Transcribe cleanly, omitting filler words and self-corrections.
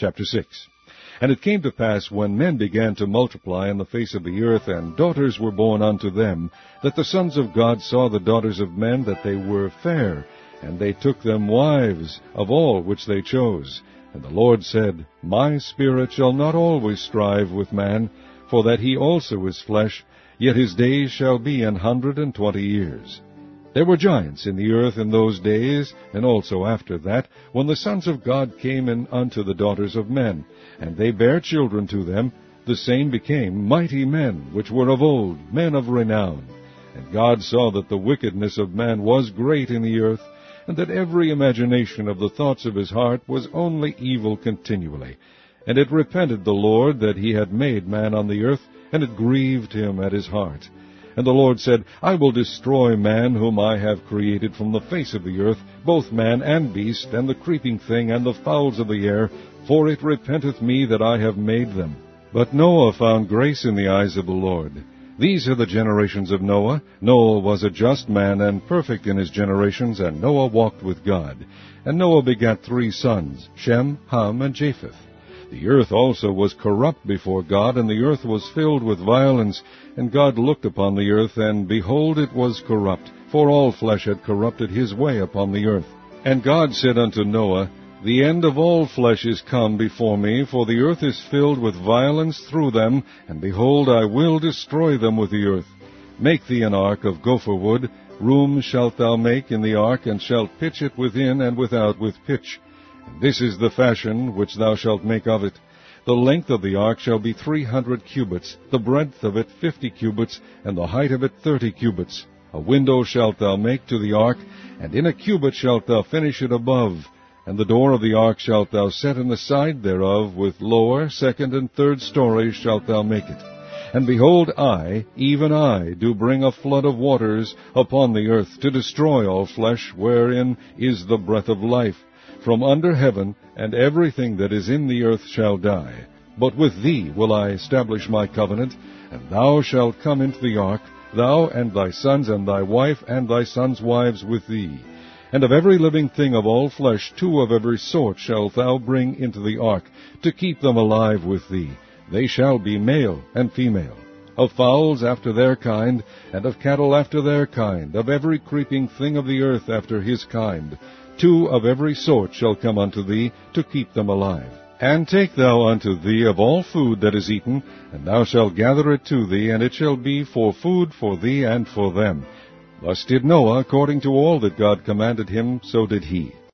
Chapter 6. And it came to pass, when men began to multiply on the face of the earth, and daughters were born unto them, that the sons of God saw the daughters of men, that they were fair, and they took them wives of all which they chose. And the Lord said, My spirit shall not always strive with man, for that he also is flesh, yet his days shall be 120 years. There were giants in the earth in those days, and also after that, when the sons of God came in unto the daughters of men, and they bare children to them. The same became mighty men, which were of old, men of renown. And God saw that the wickedness of man was great in the earth, and that every imagination of the thoughts of his heart was only evil continually. And it repented the Lord that he had made man on the earth, and it grieved him at his heart. And the Lord said, I will destroy man whom I have created from the face of the earth, both man and beast, and the creeping thing, and the fowls of the air, for it repenteth me that I have made them. But Noah found grace in the eyes of the Lord. These are the generations of Noah. Noah was a just man, and perfect in his generations, and Noah walked with God. And Noah begat 3 sons, Shem, Ham, and Japheth. The earth also was corrupt before God, and the earth was filled with violence. And God looked upon the earth, and behold, it was corrupt, for all flesh had corrupted his way upon the earth. And God said unto Noah, The end of all flesh is come before me, for the earth is filled with violence through them, and behold, I will destroy them with the earth. Make thee an ark of gopher wood. Rooms shalt thou make in the ark, and shalt pitch it within and without with pitch. This is the fashion which thou shalt make of it. The length of the ark shall be 300 cubits, the breadth of it 50 cubits, and the height of it 30 cubits. A window shalt thou make to the ark, and in a cubit shalt thou finish it above. And the door of the ark shalt thou set in the side thereof, with lower, second, and third stories shalt thou make it. And behold, I, even I, do bring a flood of waters upon the earth, to destroy all flesh, wherein is the breath of life, from under heaven, and everything that is in the earth shall die. But with thee will I establish my covenant, and thou shalt come into the ark, thou and thy sons and thy wife and thy sons' wives with thee. And of every living thing of all flesh 2 of every sort shalt thou bring into the ark, to keep them alive with thee. They shall be male and female. Of fowls after their kind, and of cattle after their kind, of every creeping thing of the earth after his kind. 2 of every sort shall come unto thee, to keep them alive. And take thou unto thee of all food that is eaten, and thou shalt gather it to thee, and it shall be for food for thee and for them. Thus did Noah, according to all that God commanded him, so did he.